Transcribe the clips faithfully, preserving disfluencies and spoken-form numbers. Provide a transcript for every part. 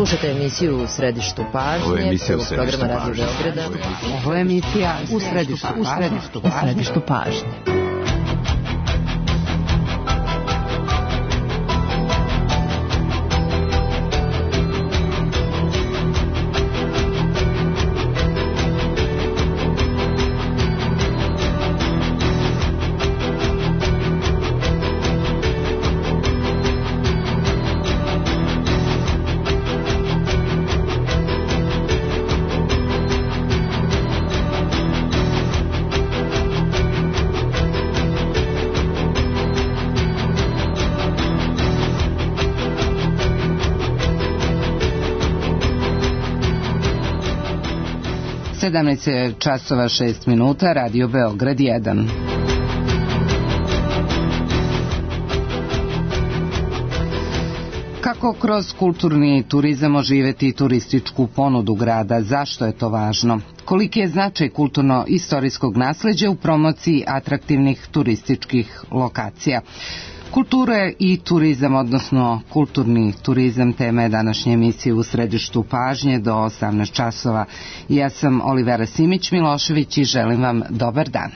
Slušajte emisiju U središtu pažnje, prvog programa Radio Beograda. Ovo je emisija U središtu, u središtu, u središtu pažnje. sedamnaest časova šest minuta, Radio Beograd jedan. Kako kroz kulturni turizam oživeti turističku ponudu grada? Zašto je to važno? Koliki je značaj kulturno-istorijskog nasleđa u promociji atraktivnih turističkih lokacija? Kultura i turizam, odnosno kulturni turizam, tema je današnje emisije U središtu pažnje do osamnaest časova. Ja sam Olivera Simić-Milošević i želim vam dobar dan.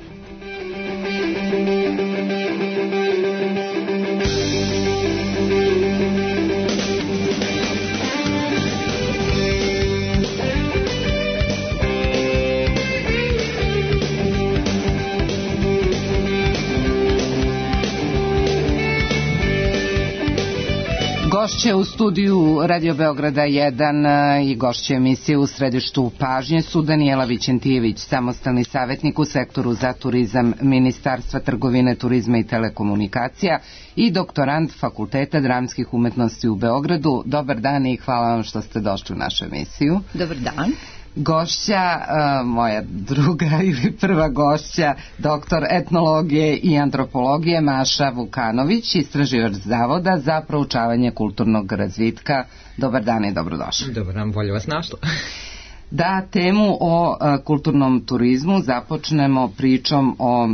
Gošće u studiju Radio Beograda jedan i gošće emisije U središtu pažnje su Danijela Vićentijević, samostalni savjetnik u sektoru za turizam Ministarstva trgovine, turizma i telekomunikacija i doktorant Fakulteta dramskih umetnosti u Beogradu. Dobar dan i hvala vam što ste došli u našu emisiju. Dobar dan. Gošća, moja druga ili prva gošća, doktor etnologije i antropologije Maša Vukanović, istraživač Zavoda za proučavanje kulturnog razvitka. Dobar dan i dobrodošli. Dobar dan, bolje vas našla. Da, temu o kulturnom turizmu započnemo pričom o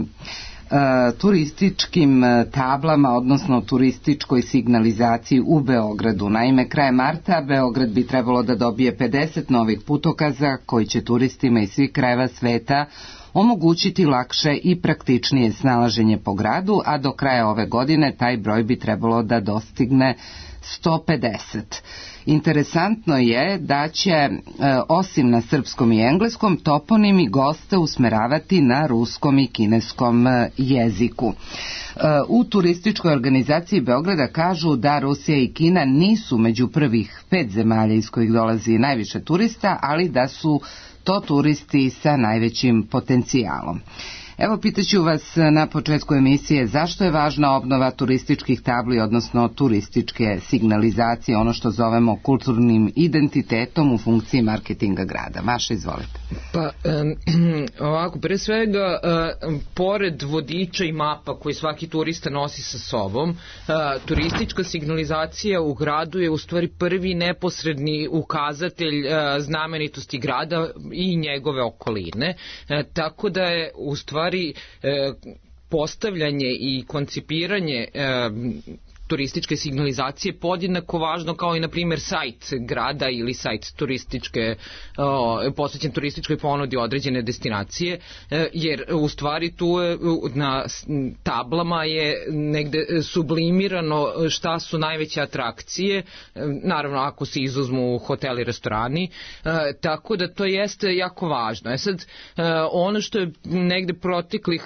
turističkim tablama, odnosno turističkoj signalizaciji u Beogradu. Naime, krajem marta Beograd bi trebalo da dobije pedeset novih putokaza koji će turistima iz svih krajeva sveta omogućiti lakše i praktičnije snalaženje po gradu, a do kraja ove godine taj broj bi trebalo da dostigne sto pedeset. Interesantno je da će, e, osim na srpskom i engleskom, toponimi goste usmeravati na ruskom i kineskom jeziku. E, u turističkoj organizaciji Beograda kažu da Rusija i Kina nisu među prvih pet zemalja iz kojih dolazi najviše turista, ali da su to turisti sa najvećim potencijalom. Evo, pitaću vas na početku emisije zašto je važna obnova turističkih tabli, odnosno turističke signalizacije, ono što zovemo kulturnim identitetom u funkciji marketinga grada. Maša, izvolite. Pa, um, ovako, pre svega, uh, pored vodiča i mapa koji svaki turista nosi sa sobom, uh, turistička signalizacija u gradu je u stvari prvi neposredni ukazatelj uh, znamenitosti grada i njegove okoline, uh, tako da je u stvari postavljanje i koncipiranje turističke signalizacije podjednako važno kao i na primjer sajt grada ili sajt turističke posvećen turističkoj ponudi određene destinacije, jer u stvari tu je, na tablama je negde sublimirano šta su najveće atrakcije, naravno ako se izuzmu hoteli i restorani, tako da to jeste jako važno. E sad, ono što je negde proteklih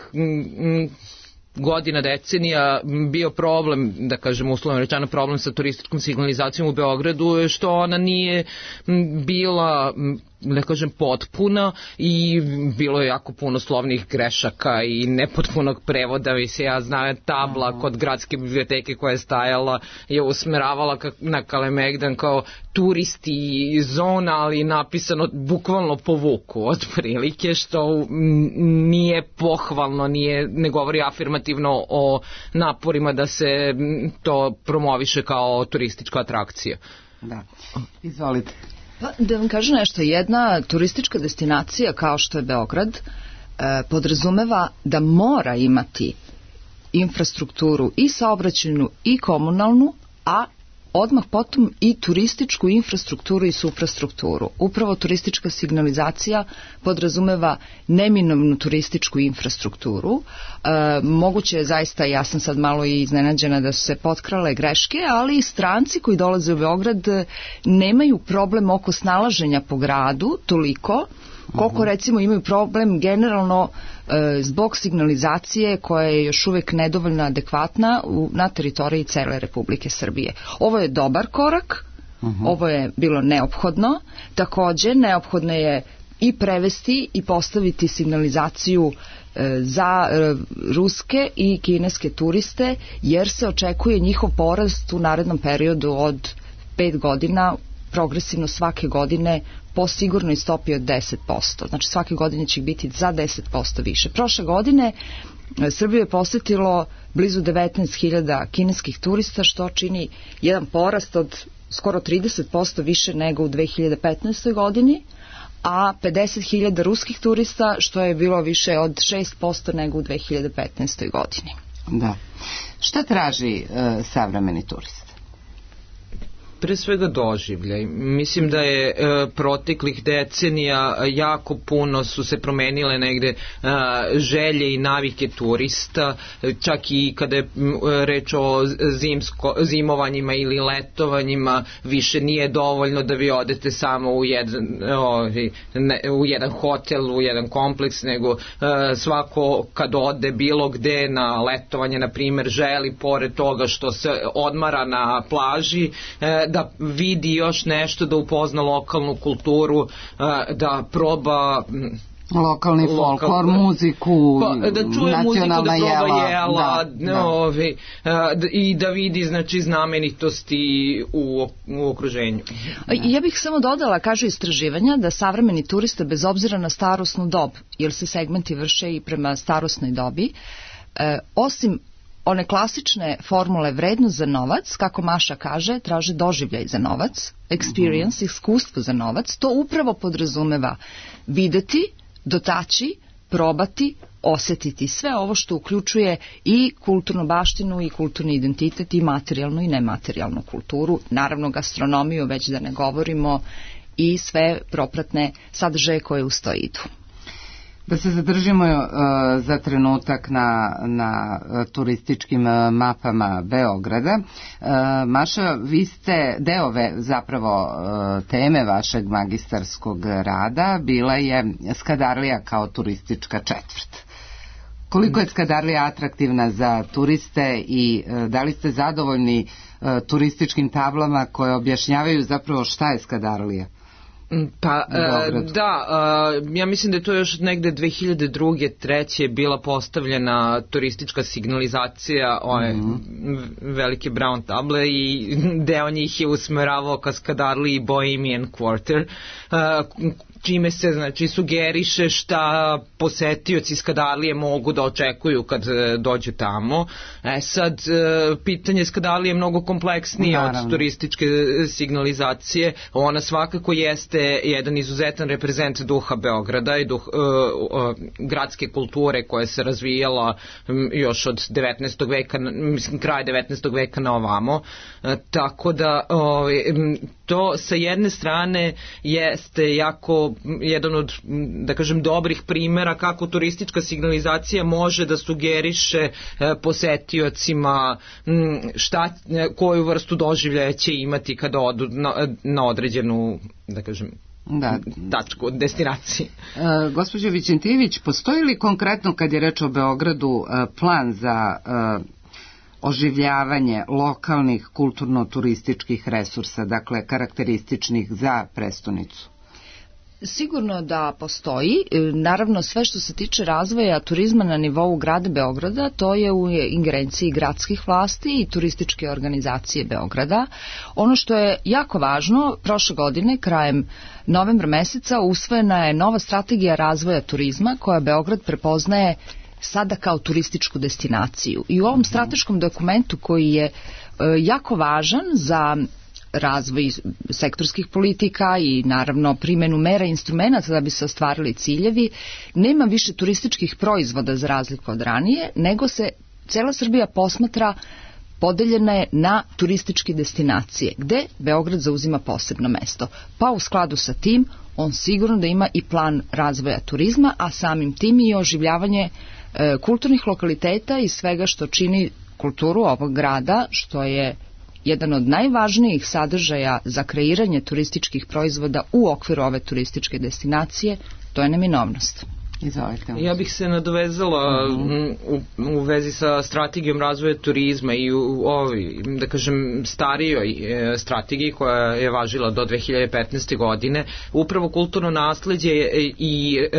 godina, decenija bio problem, da kažem uslovno rečeno problem sa turističkom signalizacijom u Beogradu je što ona nije bila, da kažem, potpuna i bilo je jako puno slovnih grešaka i nepotpunog prevoda. I se ja znam, tabla kod gradske biblioteke koja je stajala je usmeravala na Kalemegdan kao turisti zona, ali napisano bukvalno po vuku otprilike, što nije pohvalno, nije, ne govori afirmativno o naporima da se to promoviše kao turistička atrakcija. Da, izvolite. Pa, da vam kažem nešto, jedna turistička destinacija kao što je Beograd e, podrazumeva da mora imati infrastrukturu i saobraćajnu i komunalnu, a odmah potom i turističku infrastrukturu i suprastrukturu. Upravo turistička signalizacija podrazumeva neminovnu turističku infrastrukturu. E, moguće je zaista, ja sam sad malo i iznenađena da su se potkrale greške, ali i stranci koji dolaze u Beograd nemaju problem oko snalaženja po gradu toliko koliko recimo imaju problem generalno e, zbog signalizacije koja je još uvek nedovoljno adekvatna u, na teritoriji cele Republike Srbije. Ovo je dobar korak, uh-huh. ovo je bilo neophodno, takođe neophodno je i prevesti i postaviti signalizaciju e, za e, ruske i kineske turiste, jer se očekuje njihov porast u narednom periodu od pet godina, progresivno svake godine po sigurnoj stopi od deset posto. Znači svake godine će biti za deset posto više. Prošle godine Srbiju je posetilo blizu devetnaest hiljada kineskih turista, što čini jedan porast od skoro trideset posto više nego u dve hiljade petnaestoj godini, a pedeset hiljada ruskih turista, što je bilo više od šest posto nego u dve hiljade petnaestoj godini. Da. Šta traži e, savremeni turist? Pre svega doživljaj. Mislim da je e, proteklih decenija jako puno su se promenile negde e, želje i navike turista, čak i kada je e, reč o zimsko, zimovanjima ili letovanjima, više nije dovoljno da vi odete samo u jedan, o, ne, u jedan hotel, u jedan kompleks, nego e, svako kad ode bilo gde na letovanje, na primer, želi pored toga što se odmara na plaži, e, da vidi još nešto, da upozna lokalnu kulturu, da proba lokalni folklor, muziku, pa, da čuje muziku, da proba jela, jela da, da. Ovi, da, i da vidi znači znamenitosti u, u okruženju. Ja bih samo dodala, kaže istraživanja, da savremeni turista bez obzira na starosnu dob, jer se segmenti vrše i prema starosnoj dobi, e, osim one klasične formule vrednost za novac, kako Maša kaže, traže doživljaj za novac, experience, mm-hmm. iskustvo za novac, to upravo podrazumeva videti, dotaći, probati, osetiti sve ovo što uključuje i kulturnu baštinu i kulturni identitet i materijalnu i nematerijalnu kulturu, naravno gastronomiju, već da ne govorimo, i sve propratne sadržaje koje uz to idu. Da se zadržimo uh, za trenutak na, na turističkim uh, mapama Beograda. Uh, Maša, vi ste deo ve, zapravo uh, teme vašeg magistarskog rada bila je Skadarlija kao turistička četvrt. Koliko je Skadarlija atraktivna za turiste i uh, da li ste zadovoljni uh, turističkim tablama koje objašnjavaju zapravo šta je Skadarlija? Pa da, ja mislim da je to još negde dve hiljade druge treće bila postavljena turistička signalizacija, one mm-hmm. velike brown table, i deo njih je usmeravao ka Skadarliji i Bohemian Quarter, čime se znači sugeriše šta posetioci Skadarlije mogu da očekuju kad dođu tamo. E sad, pitanje Skadarlije je mnogo kompleksnije Naravno. od turističke signalizacije. Ona svakako jeste jedan izuzetan reprezent duha Beograda i duh, uh, uh, gradske kulture koja se razvijala um, još od devetnaestog veka, mislim kraj devetnaestog veka na ovamo. Uh, tako da uh, to sa jedne strane jeste jako jedan od, da kažem, dobrih primjera kako turistička signalizacija može da sugeriše uh, posetiocima um, šta, koju vrstu doživljaja će imati kada odu na, na određenu, da kažem, da. tačku, destinaciji. E, gospođo Vićentijević, postoji li konkretno, kad je reč o Beogradu, plan za e, oživljavanje lokalnih kulturno-turističkih resursa, dakle karakterističnih za prestonicu? Sigurno da postoji. Naravno, sve što se tiče razvoja turizma na nivou grada Beograda, to je u ingerenciji gradskih vlasti i turističke organizacije Beograda. Ono što je jako važno, prošle godine, krajem novembra meseca, usvojena je nova strategija razvoja turizma koja Beograd prepoznaje sada kao turističku destinaciju. I u ovom strateškom dokumentu koji je jako važan za razvoj sektorskih politika i naravno primjenu mera i instrumenta da bi se ostvarili ciljevi, nema više turističkih proizvoda za razliku od ranije, nego se cela Srbija posmatra podeljena je na turističke destinacije, gde Beograd zauzima posebno mesto. Pa u skladu sa tim, on sigurno da ima i plan razvoja turizma, a samim tim i oživljavanje e, kulturnih lokaliteta i svega što čini kulturu ovog grada, što je jedan od najvažnijih sadržaja za kreiranje turističkih proizvoda u okviru ove turističke destinacije, to je neminovnost. Izvolite. Ja bih se nadovezala uh-huh. u, u vezi sa strategijom razvoja turizma i u ovoj, da kažem, starijoj e, strategiji koja je važila do dve hiljade petnaeste. godine. Upravo kulturno nasleđe i e,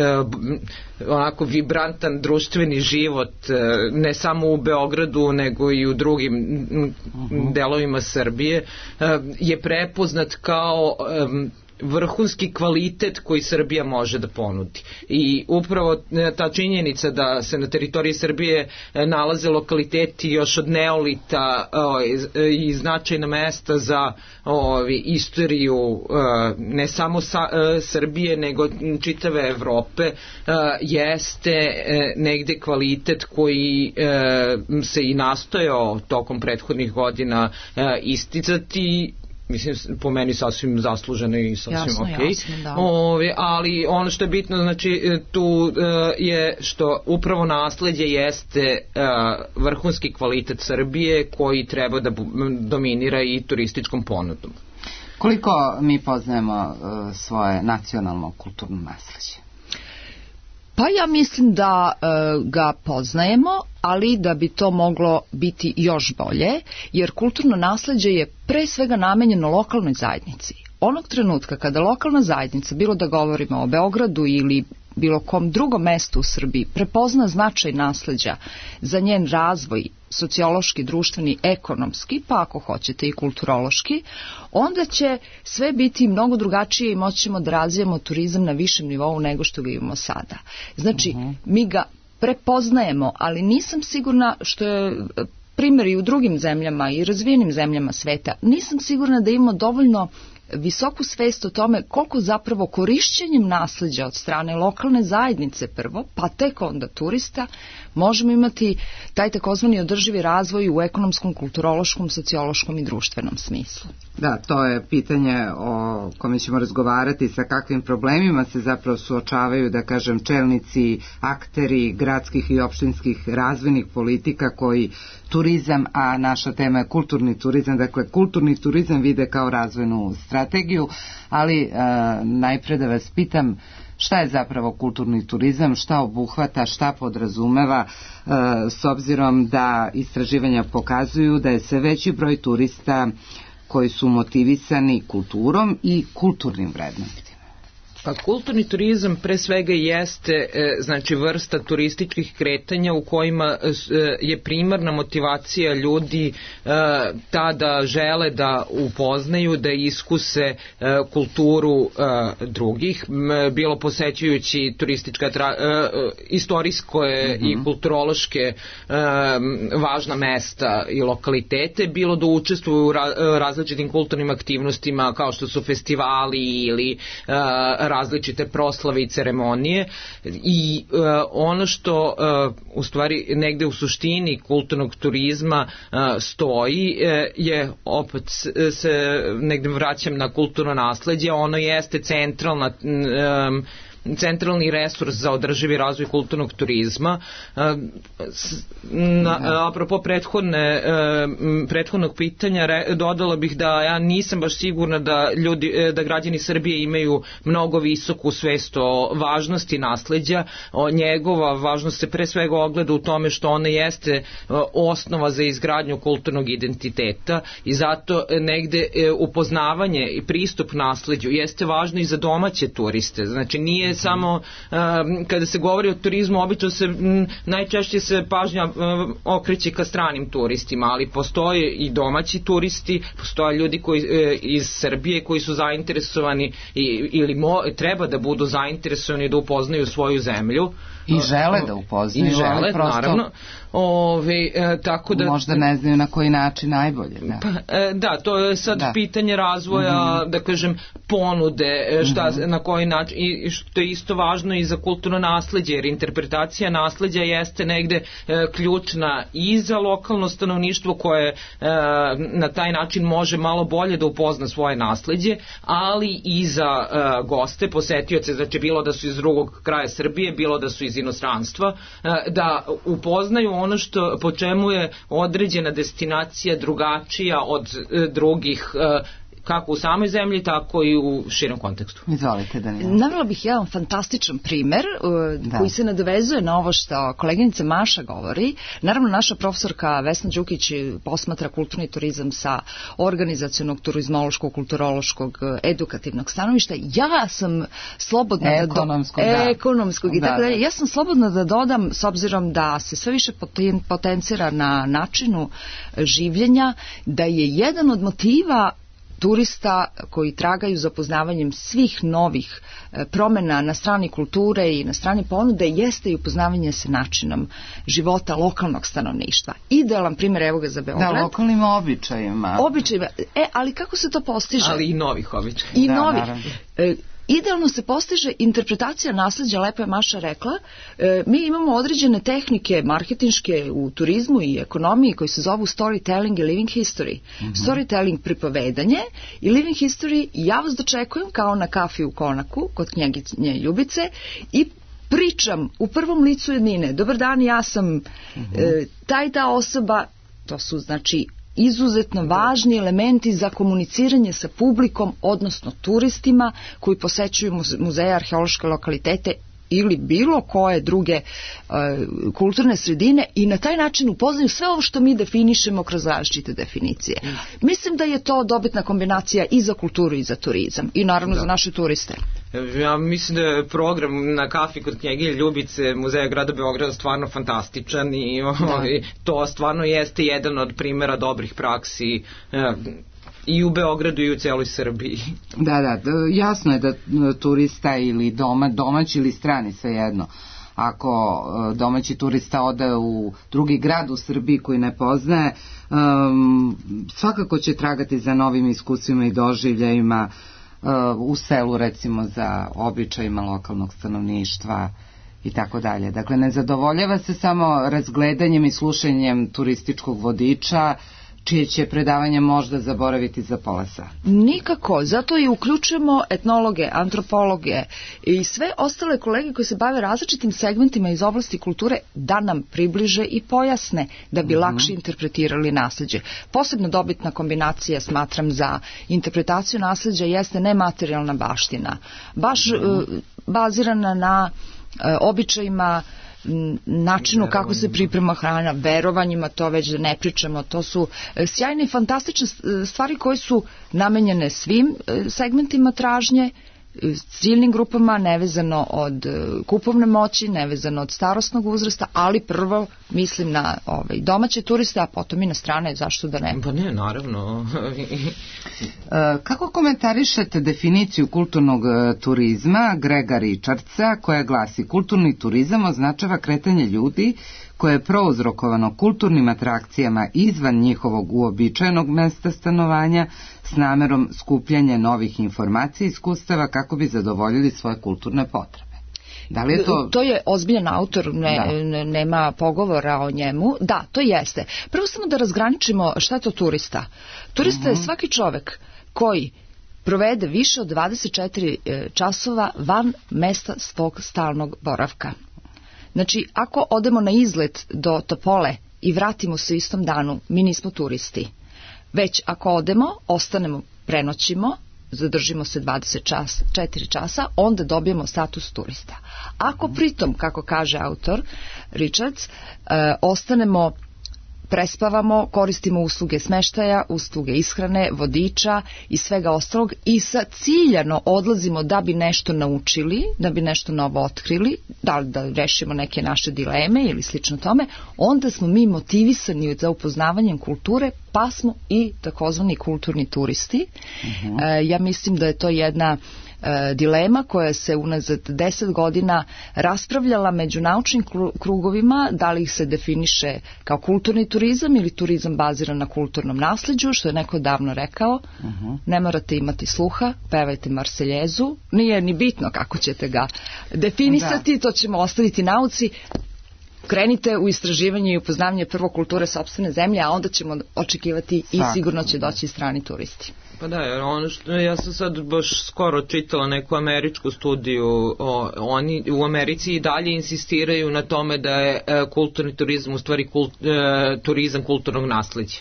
onako vibrantan društveni život e, ne samo u Beogradu nego i u drugim uh-huh. delovima Srbije e, je prepoznat kao e, vrhunski kvalitet koji Srbija može da ponudi. I upravo ta činjenica da se na teritoriji Srbije nalaze lokaliteti još od neolita o, i značajna mesta za o, istoriju o, ne samo sa, o, Srbije nego čitave Evrope o, jeste o, negde kvalitet koji o, se i nastojao tokom prethodnih godina o, isticati, mislim, po meni sasvim zasluženo i sasvim jasno, ok. Jasno, da. Ove, ali ono što je bitno, znači, tu uh, je što upravo nasleđe jeste uh, vrhunski kvalitet Srbije koji treba da dominira i turističkom ponudom. Koliko mi poznajemo uh, svoje nacionalno kulturno nasleđe? Pa ja mislim da e, ga poznajemo, ali da bi to moglo biti još bolje, jer kulturno nasleđe je pre svega namenjeno lokalnoj zajednici. Onog trenutka kada lokalna zajednica, bilo da govorimo o Beogradu ili bilo kom drugom mestu u Srbiji, prepozna značaj nasleđa za njen razvoj, sociološki, društveni, ekonomski, pa ako hoćete i kulturološki, onda će sve biti mnogo drugačije i moći ćemo da razvijemo turizam na višem nivou nego što ga imamo sada. Znači, uh-huh. mi ga prepoznajemo, ali nisam sigurna, što je primjer i u drugim zemljama i razvijenim zemljama sveta, nisam sigurna da imamo dovoljno visoku svest o tome koliko zapravo korišćenjem nasleđa od strane lokalne zajednice prvo, pa tek onda turista, možemo imati taj takozvani održivi razvoj u ekonomskom, kulturološkom, sociološkom i društvenom smislu. Da, to je pitanje o kome ćemo razgovarati, sa kakvim problemima se zapravo suočavaju, da kažem, čelnici, akteri gradskih i opštinskih razvojnih politika koji turizam, a naša tema je kulturni turizam, dakle kulturni turizam vide kao razvojnu strategiju, ali e, najpre da vas pitam šta je zapravo kulturni turizam, šta obuhvata, šta podrazumeva, e, s obzirom da istraživanja pokazuju da je sve veći broj turista koji su motivisani kulturom i kulturnim vrednostima. Pa kulturni turizam pre svega jeste e, znači vrsta turističkih kretanja u kojima e, je primarna motivacija ljudi e, ta da žele da upoznaju, da iskuse e, kulturu e, drugih, e, bilo posećujući turistička tra, e, istorijske mm-hmm. i kulturološke e, važna mesta i lokalitete, bilo da učestvuju u ra, različitim kulturnim aktivnostima kao što su festivali ili e, različite proslave i ceremonije i uh, ono što uh, u stvari negde u suštini kulturnog turizma uh, stoji uh, je, opet se negde vraćam na kulturno nasleđe, ono jeste centralna um, centralni resurs za održivi razvoj kulturnog turizma. Na, apropo prethodne, prethodnog pitanja dodala bih da ja nisam baš sigurna da ljudi, da građani Srbije imaju mnogo visoku svest o važnosti nasleđa. O njegova važnost se pre svega ogleda u tome što ona jeste osnova za izgradnju kulturnog identiteta i zato negde upoznavanje i pristup nasleđu jeste važno i za domaće turiste. Znači nije samo um, kada se govori o turizmu obično se m, najčešće se pažnja um, okreće ka stranim turistima, ali postoje i domaći turisti, postoje ljudi koji e, iz Srbije koji su zainteresovani i, ili mo, treba da budu zainteresovani da upoznaju svoju zemlju. I žele da upoznaju. I žele, prosto, naravno. Ove, e, tako da, možda ne znaju na koji način najbolje. Da, pa, e, da to je sad da. pitanje razvoja, mm-hmm. da kažem, ponude, šta, mm-hmm. na koji način, i što je isto važno i za kulturno nasleđe, jer interpretacija nasleđa jeste negde e, ključna i za lokalno stanovništvo koje e, na taj način može malo bolje da upozna svoje nasleđe, ali i za e, goste, posetioce, znači bilo da su iz drugog kraja Srbije, bilo da su iz inostranstva, e, da upoznaju ono što, po čemu je određena destinacija drugačija od e, drugih e, kako u samoj zemlji, tako i u širom kontekstu. Izvolite, Danijela. Navela bih jedan fantastičan primer da. koji se nadovezuje na ovo što koleginica Maša govori. Naravno, naša profesorka Vesna Đukić posmatra kulturni turizam sa organizacionog, turizmološkog, kulturološkog, edukativnog stanovišta. Ja sam slobodna ekonomskog, da, do... da. ekonomskog i tako da. Ja sam slobodna da dodam, s obzirom da se sve više potencira na načinu življenja, da je jedan od motiva turista koji tragaju za upoznavanjem svih novih promena na strani kulture i na strani ponude jeste i upoznavanje sa načinom života lokalnog stanovništva. Idealan primjer, evo ga za Beograd. Da, lokalnim običajima. Običajima. E, ali kako se to postiže? Ali i novih običaja. I da, novih. Naravno. E, Idealno se postiže interpretacija nasleđa, lepo je Maša rekla. E, mi imamo određene tehnike marketinške u turizmu i ekonomiji koji se zovu storytelling i living history. Mm-hmm. Storytelling pripovedanje i living history ja vas dočekujem kao na kafi u Konaku kod knjeginje Ljubice i pričam u prvom licu jednine. Dobar dan, ja sam mm-hmm. e, taj ta osoba, to su znači izuzetno važni elementi za komuniciranje sa publikom, odnosno turistima koji posećuju muzeje, arheološke lokalitete ili bilo koje druge uh, kulturne sredine i na taj način upoznaju sve ovo što mi definišemo kroz različite definicije. Mm. Mislim da je to dobitna kombinacija i za kulturu i za turizam i naravno da. za naše turiste. Ja mislim da je program na kafi kod knjeginje Ljubice Muzeja grada Beograda stvarno fantastičan i da. to stvarno jeste jedan od primjera dobrih praksi i u Beogradu i u celoj Srbiji. Da, da, jasno je da turista ili doma, domaći ili strani, svejedno. Ako domaći turista ode u drugi grad u Srbiji koji ne poznaje, um, svakako će tragati za novim iskustvima i doživljajima uh, u selu, recimo za običajima lokalnog stanovništva i tako dalje. Dakle, ne zadovoljava se samo razgledanjem i slušanjem turističkog vodiča, čije će predavanje možda zaboraviti za pola sata. Nikako, zato i uključujemo etnologe, antropologe i sve ostale kolege koji se bave različitim segmentima iz oblasti kulture da nam približe i pojasne da bi mm-hmm. lakše interpretirali nasleđe. Posebno dobitna kombinacija, smatram, za interpretaciju nasleđa jeste nematerijalna baština. Baš mm-hmm. uh, bazirana na uh, običajima, načinu kako se priprema hrana, verovanjima, to već da ne pričamo, to su sjajne i fantastične stvari koje su namenjene svim segmentima tražnje, ciljnim grupama, nevezano od kupovne moći, nevezano od starosnog uzrasta, ali prvo mislim na ovaj, domaće turiste, a potom i na strane, zašto da ne? Pa ne, naravno. Kako komentarišete definiciju kulturnog turizma Grega Richardsa, koja glasi: kulturni turizam označava kretanje ljudi koje je prouzrokovano kulturnim atrakcijama izvan njihovog uobičajenog mesta stanovanja s namerom skupljanja novih informacija i iskustava kako bi zadovoljili svoje kulturne potrebe. Da li je to... To je ozbiljan autor, ne, da. nema pogovora o njemu. Da, to jeste. Prvo samo da razgraničimo šta je to turista. Turista uh-huh. je svaki čovek koji provede više od dvadeset četiri časova van mesta svog stalnog boravka. Znači, ako odemo na izlet do Topole i vratimo se istom danu, mi nismo turisti. Već ako odemo, ostanemo, prenoćimo, zadržimo se dvadeset četiri časa, onda dobijemo status turista. Ako pritom, kako kaže autor Richards, e, ostanemo, prespavamo, koristimo usluge smeštaja, usluge ishrane, vodiča i svega ostalog i sa ciljano odlazimo da bi nešto naučili, da bi nešto novo otkrili, da li da rešimo neke naše dileme ili slično tome, onda smo mi motivisani za upoznavanjem kulture, pa smo i takozvani kulturni turisti. Uh-huh. E, ja mislim da je to jedna e, dilema koja se unazad deset godina raspravljala među naučnim krugovima, da li ih se definiše kao kulturni turizam ili turizam baziran na kulturnom nasleđu, što je neko davno rekao. Uh-huh. Ne morate imati sluha, pevajte Marseljezu, nije ni bitno kako ćete ga definisati, da. To ćemo ostaviti nauci. Krenite u istraživanje i upoznavanje prvo kulture sopstvene zemlje, a onda ćemo očekivati i sigurno će doći strani turisti. Pa da, jer ono što, ja sam sad baš skoro čitala neku američku studiju, o, oni u Americi i dalje insistiraju na tome da je e, kulturni turizam u stvari kult, e, turizam kulturnog nasleđa.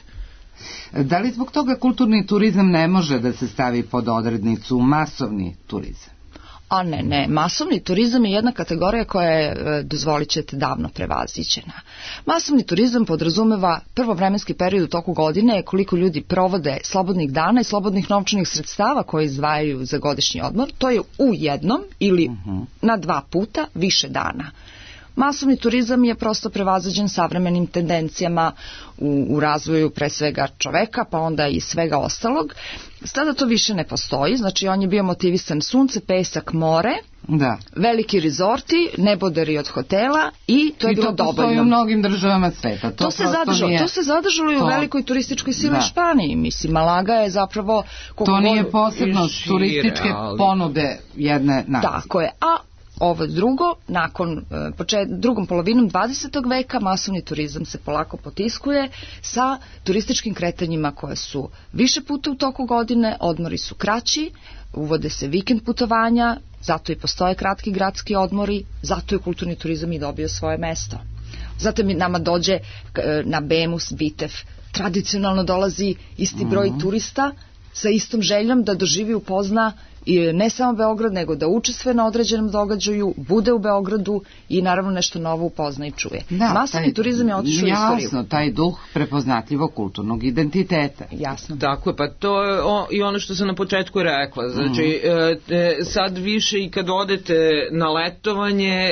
Da li zbog toga kulturni turizam ne može da se stavi pod odrednicu masovni turizam? A ne, ne, masovni turizam je jedna kategorija koja je, dozvolit ćete, davno prevaziđena. Masovni turizam podrazumeva prvo vremenski period u toku godine, koliko ljudi provode slobodnih dana i slobodnih novčanih sredstava koje izdvajaju za godišnji odmor, to je u jednom ili uh-huh. na dva puta više dana. Masovni turizam je prosto prevaziđen savremenim tendencijama u, u razvoju pre svega čoveka, pa onda i svega ostalog. Sada to više ne postoji, znači on je bio motivisan sunce, pesak, more, da. Veliki rezorti, neboderi od hotela i to je I bilo dovoljno. I to postoji u mnogim državama sveta. To, to, se, zadržalo, nije... to se zadržalo i u velikoj turističkoj sili u Španiji. Mislim, Malaga je zapravo... To nije posebno turističke ali... ponude jedne nacije. Tako je, a ovo drugo, nakon počet, drugom polovinom dvadesetog veka masovni turizam se polako potiskuje sa turističkim kretanjima koje su više puta u toku godine, odmori su kraći, uvode se vikend putovanja, zato i postoje kratki gradski odmori, zato je kulturni turizam i dobio svoje mesto. Zato mi nama dođe na Bemus, Bitev, tradicionalno dolazi isti broj mm-hmm. turista sa istom željom da doživi, upozna i ne samo Beograd, nego da učestvuje na određenom događaju, bude u Beogradu i naravno nešto novo upozna i čuje. Da, masovni taj, turizam je otišao u istoriju. Jasno, taj duh prepoznatljivog kulturnog identiteta. Jasno. Tako je, pa to je o, i ono što sam na početku rekla. Znači, mm. e, sad više i kad odete na letovanje...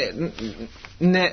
Ne,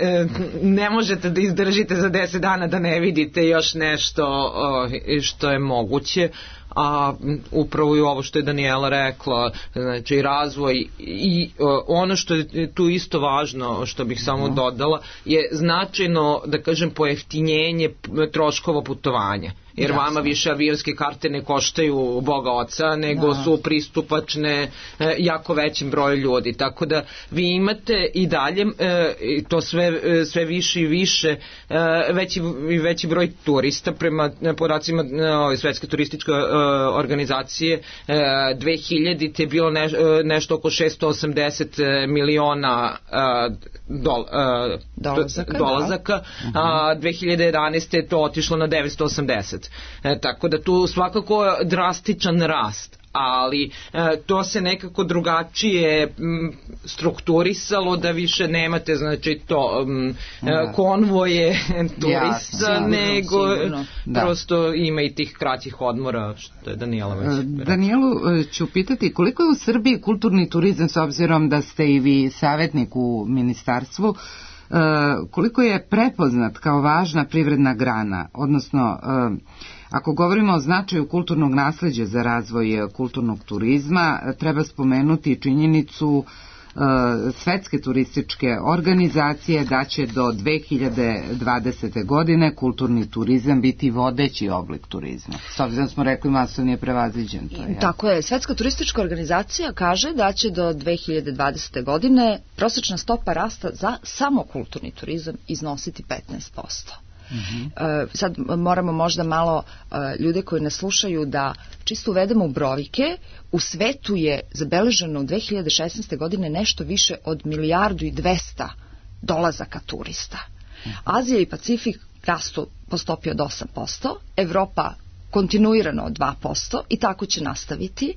ne možete da izdržite za deset dana da ne vidite još nešto što je moguće, a upravo i ovo što je Danijela rekla, znači razvoj i ono što je tu isto važno, što bih samo dodala, je značajno, da kažem, pojeftinjenje troškova putovanja. Jer Jasne. Vama više avionske karte ne koštaju Boga oca, nego da. Su pristupačne e, jako većim broju ljudi. Tako da vi imate i dalje e, to sve, e, sve više i više e, veći, veći broj turista prema podacima e, Svetske turističke e, organizacije e, dve hiljadite je bilo ne, e, nešto oko šesto osamdeset miliona e, dol, e, dolazaka, dolazaka da. A dve hiljade jedanaeste je to otišlo na devetsto osamdeset. E, tako da tu svakako je drastičan rast, ali e, to se nekako drugačije m, strukturisalo da više nemate, znači to m, da. konvoje turista, ja, nego sigurno. Prosto ima i tih kraćih odmora, što je Danijela već rekla. Danijelu ću pitati koliko je u Srbiji kulturni turizam, s obzirom da ste i vi savjetnik u ministarstvu, Uh, koliko je prepoznat kao važna privredna grana, odnosno uh, ako govorimo o značaju kulturnog nasleđa za razvoj kulturnog turizma, treba spomenuti činjenicu uh, Svetske turističke organizacije da će do dve hiljade dvadesete. godine kulturni turizam biti vodeći oblik turizma. S obzirom smo rekli, masovni je prevaziđen. To je. Tako je. Svetska turistička organizacija kaže da će do dve hiljade dvadesete. godine prosječna stopa rasta za samo kulturni turizam iznositi petnaest posto. Mm-hmm. Sad moramo možda malo ljude koji nas slušaju da čisto uvedemo u brojke. U svetu je zabeleženo u dve hiljade šesnaeste. godine nešto više od milijardu i dvesta dolazaka turista. Azija i Pacifik rastu po stopi od osam posto, Evropa kontinuirano od dva posto i tako će nastaviti.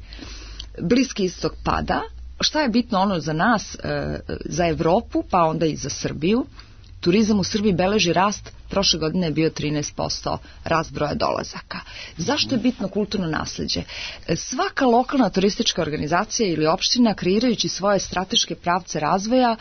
Bliski istok pada. Šta je bitno ono za nas, za Evropu, pa onda i za Srbiju? Turizam u Srbiji beleži rast, prošle godine je bio trinaest posto rast broja dolazaka. Zašto je bitno kulturno nasleđe? Svaka lokalna turistička organizacija ili opština, kreirajući svoje strateške pravce razvoja,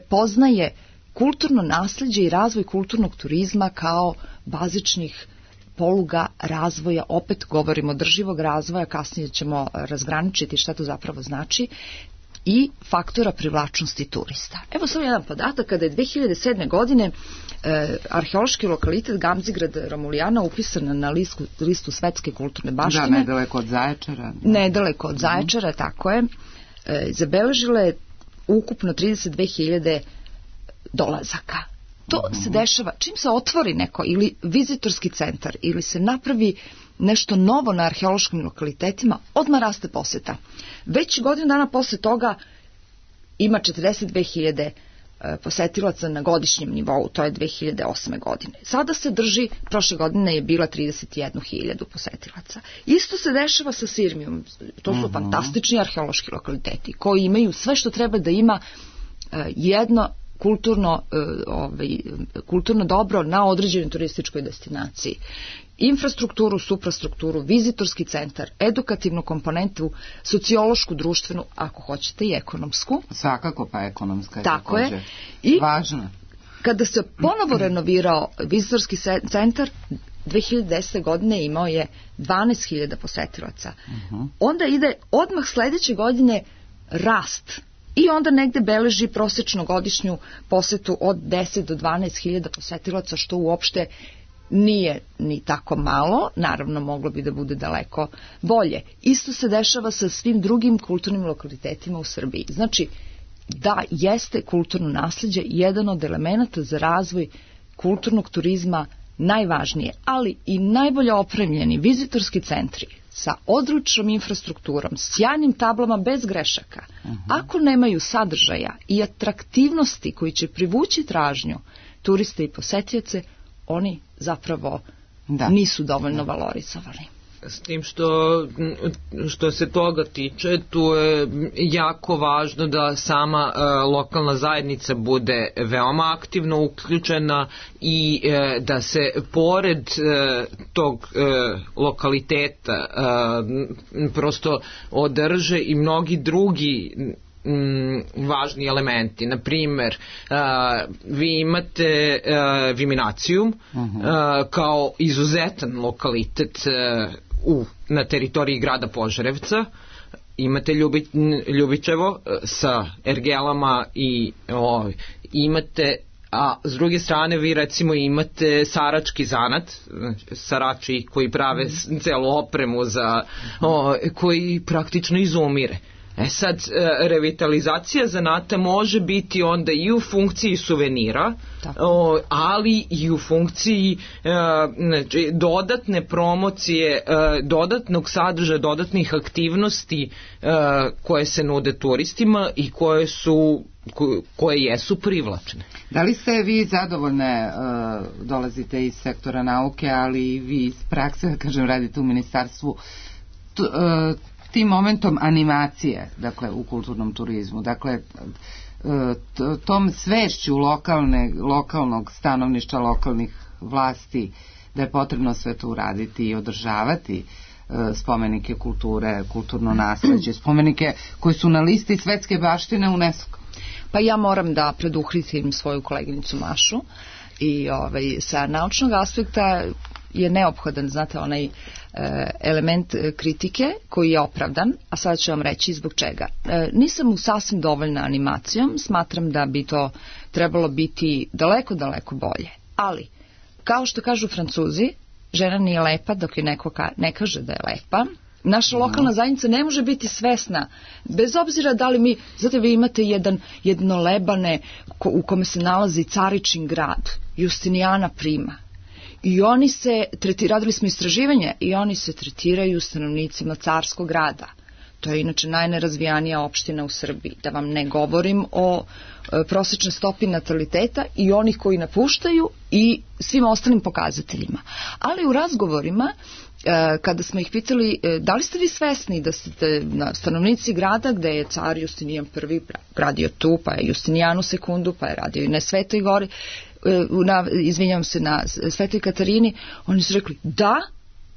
prepoznaje kulturno nasleđe i razvoj kulturnog turizma kao bazičnih poluga razvoja, opet govorimo održivog razvoja, kasnije ćemo razgraničiti šta to zapravo znači, i faktora privlačnosti turista. Evo samo jedan podatak, kada je dve hiljade sedme. godine e, arheološki lokalitet Gamzigrad Romulijana upisan na listu, listu svetske kulturne baštine. Da, nedaleko od Zaječara. Nedaleko od Zaječara, mm-hmm. tako je. E, zabeležila je ukupno trideset dve hiljade dolazaka. To mm-hmm. se dešava, čim se otvori neko ili vizitorski centar ili se napravi nešto novo na arheološkim lokalitetima, odmah raste poseta. Već godinu dana posle toga ima četrdeset dve hiljade posetilaca na godišnjem nivou, to je dve hiljade osme. godine. Sada se drži, prošle godine je bila trideset jednu hiljadu posetilaca. Isto se dešava sa Sirmijom. To su uh-huh. fantastični arheološki lokaliteti koji imaju sve što treba da ima uh, jedno kulturno, uh, ovaj, kulturno dobro na određenoj turističkoj destinaciji. Infrastrukturu, suprastrukturu, vizitorski centar, edukativnu komponentu, sociološku, društvenu, ako hoćete i ekonomsku. Svakako, pa ekonomska je tako također je. I važna. Kada se ponovo renovirao vizitorski centar, dve hiljade desete. godine imao je dvanaest hiljada posetilaca. Uh-huh. Onda ide odmah sledeće godine rast. I onda negde beleži prosečno godišnju posetu od deset do dvanaest hiljada posetilaca, što uopšte nije ni tako malo, naravno moglo bi da bude daleko bolje. Isto se dešava sa svim drugim kulturnim lokalitetima u Srbiji. Znači, da jeste kulturno nasleđe jedan od elemenata za razvoj kulturnog turizma najvažnije, ali i najbolje opremljeni vizitorski centri sa odličnom infrastrukturom, sjajnim tablama bez grešaka, uh-huh. ako nemaju sadržaja i atraktivnosti koji će privući tražnju turiste i posetioce, oni zapravo da. nisu dovoljno da. valorizovani. S tim što, što se toga tiče, tu je jako važno da sama e, lokalna zajednica bude veoma aktivno uključena i e, da se pored e, tog e, lokaliteta e, prosto održe i mnogi drugi važni elementi. Na primjer, uh, vi imate uh, Viminacijum uh-huh. uh, kao izuzetan lokalitet uh, u, na teritoriji grada Požarevca. Imate Ljubi, Ljubičevo uh, sa ergelama i o, imate, a s druge strane vi recimo imate sarački zanat, sarači koji prave uh-huh. celu opremu za, o, koji praktično izumire. E sad, revitalizacija zanata može biti onda i u funkciji suvenira, o, ali i u funkciji e, znači, dodatne promocije, e, dodatnog sadržaja, dodatnih aktivnosti e, koje se nude turistima i koje su koje jesu privlačne. Da li ste vi zadovoljne, uh, dolazite iz sektora nauke, ali i vi iz prakse, kažem, radite u ministarstvu, t, uh, tim momentom animacije, dakle, u kulturnom turizmu, dakle, tom svešću lokalne, lokalnog stanovništva, lokalnih vlasti, da je potrebno sve to uraditi i održavati spomenike kulture, kulturno nasleđe, spomenike koji su na listi svetske baštine UNESCO. Pa ja moram da preduhritim svoju koleginicu Mašu i ovaj, sa naučnog aspekta je neophodan, znate, onaj element kritike koji je opravdan, a sada ću vam reći zbog čega. Nisam u sasvim dovoljna animacijom, smatram da bi to trebalo biti daleko, daleko bolje. Ali, kao što kažu Francuzi, žena nije lepa dok je neko ka, ne kaže da je lepa. Naša lokalna zajednica ne može biti svesna, bez obzira da li mi, znate, vi imate jedan, jedno Lebane ko, u kome se nalazi Caričin grad, Justinijana Prima. I oni se, treti, radili smo istraživanje, i oni se tretiraju stanovnicima Carskog grada. To je inače najnerazvijanija opština u Srbiji. Da vam ne govorim o e, prosečnoj stopi nataliteta i onih koji napuštaju i svim ostalim pokazateljima. Ali u razgovorima, e, kada smo ih pitali, e, da li ste vi svesni da ste na stanovnici grada gde je car Justinijan prvi gradio tu, pa je Justinijanu sekundu, pa je radio i na Svetoj gori, na, izvinjam se, na Svetoj Katarini, oni su rekli da,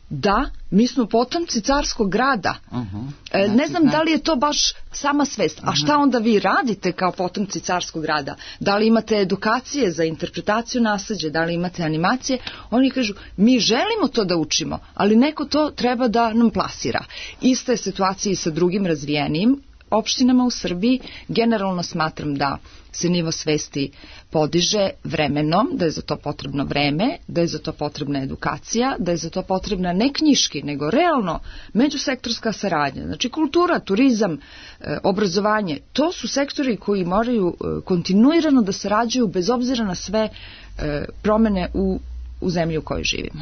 da, mi smo potomci carskog grada. Uh-huh. E, ne znam da li je to baš sama svest. A šta onda vi radite kao potomci carskog grada? Da li imate edukacije za interpretaciju nasleđa, da li imate animacije? Oni kažu, mi želimo to da učimo, ali neko to treba da nam plasira. Ista je situacija i sa drugim razvijenim opštinama u Srbiji. Generalno smatram da se nivo svesti podiže vremenom, da je za to potrebno vreme, da je za to potrebna edukacija, da je za to potrebna ne knjiški, nego realno međusektorska saradnja. Znači kultura, turizam, obrazovanje, to su sektori koji moraju kontinuirano da sarađuju bez obzira na sve promene u, u zemlji u kojoj živimo.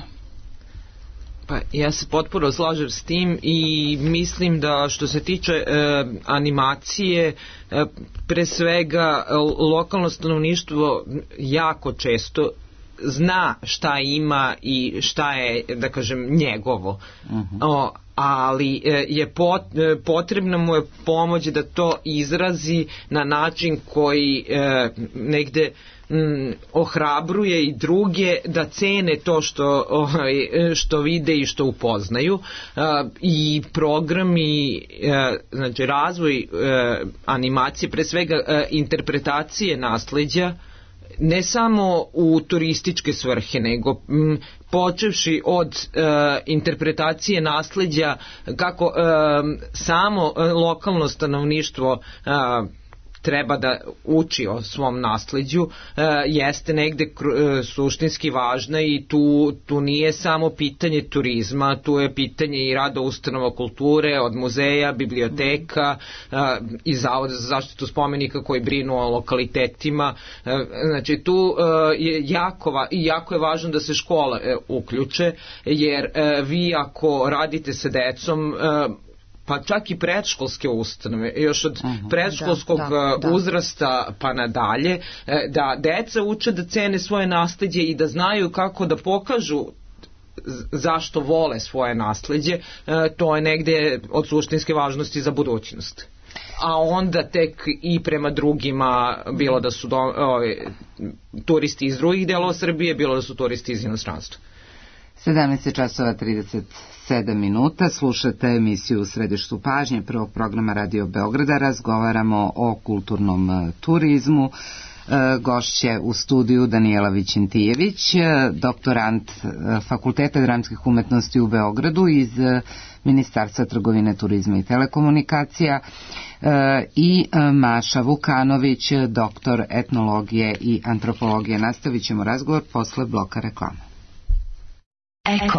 Pa ja se potpuno slažem s tim i mislim da što se tiče e, animacije, e, pre svega e, lokalno stanovništvo jako često zna šta ima i šta je, da kažem, njegovo. Uh-huh. O, ali e, je pot, e, potrebna mu je pomoć da to izrazi na način koji e, negde Mm, ohrabruje i druge da cene to što, ovaj, što vide i što upoznaju. Uh, i programi, uh, znači razvoj uh, animacije, pre svega uh, interpretacije nasleđa, ne samo u turističke svrhe, nego m, počevši od uh, interpretacije nasleđa kako uh, samo uh, lokalno stanovništvo uh, treba da uči o svom nasleđu, e, jeste negde kr, e, suštinski važna i tu, tu nije samo pitanje turizma, tu je pitanje i rada ustanova kulture, od muzeja, biblioteka e, i Zavoda za zaštitu spomenika koji brinu o lokalitetima. E, znači tu e, je jako, va, jako je važno da se škole e, uključe, jer e, vi ako radite sa decom, e, pa čak i predškolske ustanove, još od uh-huh, predškolskog da, da, uzrasta pa nadalje, da deca uče da cene svoje nasleđe i da znaju kako da pokažu zašto vole svoje nasleđe, to je negde od suštinske važnosti za budućnost. A onda tek i prema drugima, bilo da su do, o, turisti iz drugih delova Srbije, bilo da su turisti iz inostranstva. sedamnaest časova trideset sedam minuta, slušate emisiju U središtu pažnje prvog programa Radio Beograda, razgovaramo o kulturnom turizmu. Gošće u studiju Danijela Vićentijević, doktorant Fakulteta dramskih umetnosti u Beogradu iz Ministarstva trgovine, turizma i telekomunikacija, i Maša Vukanović, doktor etnologije i antropologije. Nastavit ćemo razgovor posle bloka reklama. Eko.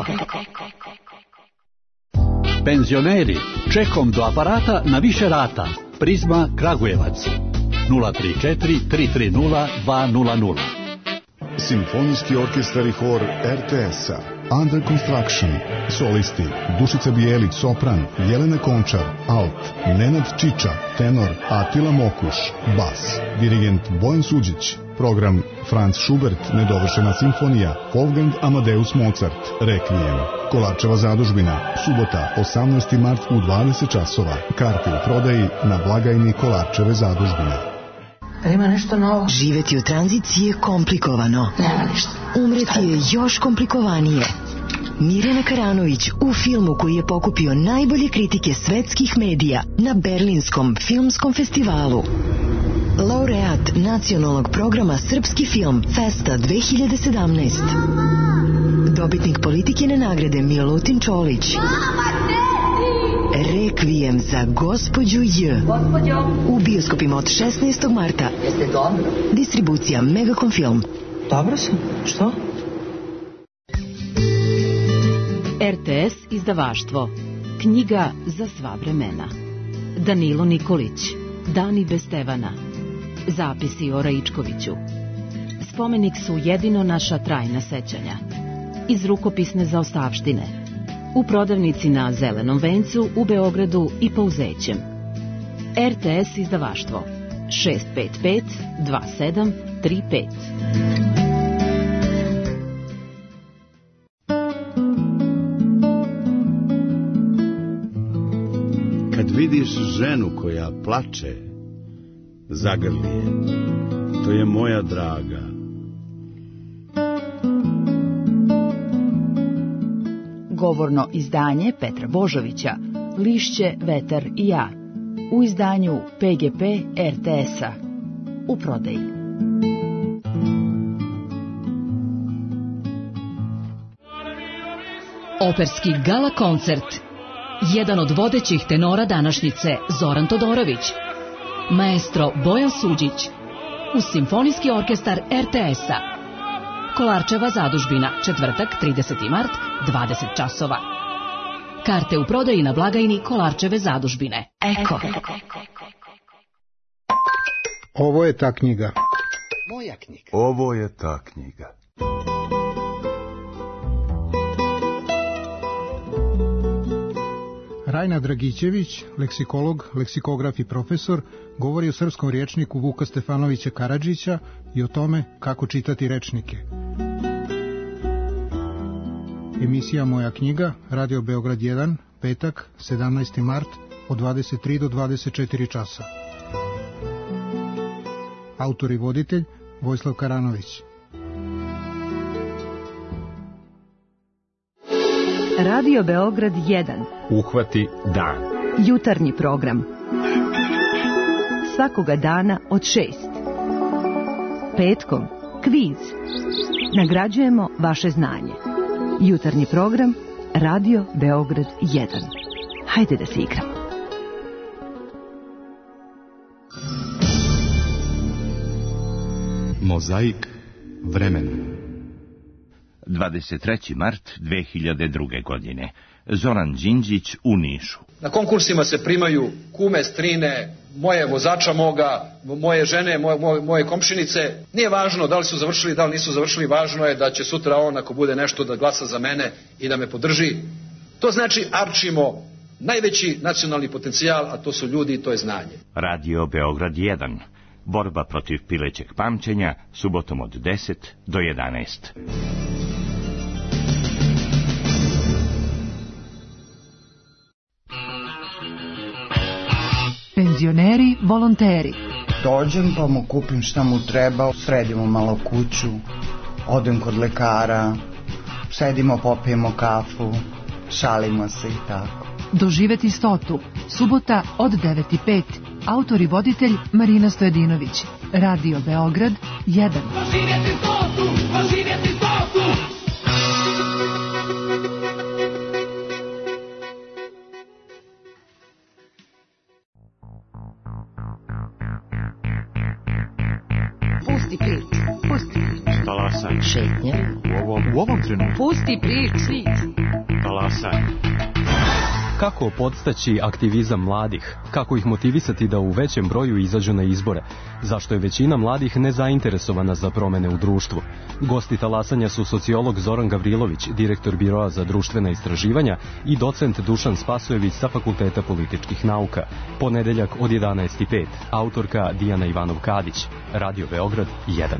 Penzioneri, čekom do aparata na više rata. Prizma Kragujevac. nula tri četiri tri tri nula dva nula nula. Simfonijski orkestar i hor er te es-a. Under Construction. Solisti Dušica Bijelić, sopran, Jelena Končar, alt, Nenad Čiča, tenor, Atila Mokuš, bas, dirigent Bojan Suđić. Program Franz Schubert, nedovršena simfonija, Wolfgang Amadeus Mozart, Requiem. Kolarčeva zadužbina, subota, osamnaesti mart u dvadeset časova. Karte u prodaji na blagajni Kolarčeve zadužbine. Ima nešto novo? Živeti u tranziciji je komplikovano. Nema ništa. Umreti je još komplikovanije. Mirjana Karanović u filmu koji je pokupio najbolje kritike svetskih medija na Berlinskom filmskom festivalu. Laureat nacionalnog programa Srpski film Festa dve hiljade sedamnaest. Dobitnik Politikine nagrade Milutin Čolić. Requiem za gospođu J. U bioskopima od šesnaestog marta. Jeste dobro? Distribucija Megacom Film. Dobro sam. Što? er te es izdavaštvo. Knjiga za sva vremena. Danilo Nikolić. Dani bez Stevana. Zapisi o Raičkoviću. Spomenik su jedino naša trajna sećanja. Iz rukopisne zaostavštine. U prodavnici na Zelenom vencu u Beogradu i Pouzećem. er te es izdavaštvo. šest pet pet dva sedam tri pet. Kad vidiš ženu koja plače, zagrli je. To je moja draga. govorno izdanje Petra Božovića, Lišće, vetar i ja, u izdanju P G P R T S-a, u prodaji. Operski gala koncert. Jedan od vodećih tenora današnjice, Zoran Todorović, maestro Bojan Suđić, uz Simfonijski orkestar R T S-a. Kolarčeva zadužbina, četvrtak, trideseti mart, dvadeset časova. Karte u prodaji na blagajni Kolarčeve zadužbine. Eko. Ovo je ta knjiga. Moja knjiga. Ovo je ta knjiga. Rajna Dragićević, leksikolog, leksikograf i profesor, govori o srpskom rječniku Vuka Stefanovića Karadžića i o tome kako čitati rečnike. Emisija Moja knjiga, Radio Beograd jedan, petak, sedamnaesti mart, od dvadeset tri do dvadeset četiri časa. Autor i voditelj Vojislav Karanović. Radio Beograd jedan. Uhvati dan. Jutarnji program. Svakoga dana od šest. Petkom kviz. Nagrađujemo vaše znanje. Jutarnji program Radio Beograd jedan. Hajde da se igramo. Mozaik vremena. dvadeset treći mart dve hiljade druge. godine. Zoran Đinđić u Nišu. Na konkursima se primaju kume, strine, moje vozača moga, moje žene, moje, moje, moje komšinice. Nije važno da li su završili, da li nisu završili, važno je da će sutra on, ako bude nešto, da glasa za mene i da me podrži. To znači arčimo najveći nacionalni potencijal, a to su ljudi i to je znanje. Radio Beograd jedan. Borba protiv pilećeg pamćenja, subotom od deset do jedanaest. Penzioneri, volonteri. Dođem pa mu kupim šta mu treba, sredimo malo kuću, odem kod lekara, sedimo, popijemo kafu, šalimo se i tako. Doživeti stotu, subota od devet i pet. Autor i voditelj Marina Stojedinović. Radio Beograd jedan. Doživjeti stotu, doživjeti stotu. Pusti priču, pusti priču. Talasaj. Šetnje. U ovom, u ovom trenutku. Pusti priču. Talasaj. Kako podstaći aktivizam mladih? Kako ih motivisati da u većem broju izađu na izbore? Zašto je većina mladih nezainteresovana za promene u društvu? Gosti talasanja su sociolog Zoran Gavrilović, direktor Biroa za društvena istraživanja, i docent Dušan Spasojević sa Fakulteta političkih nauka. Ponedeljak od jedanaest i pet. Autorka Dijana Ivanov-Kadić. Radio Beograd jedan.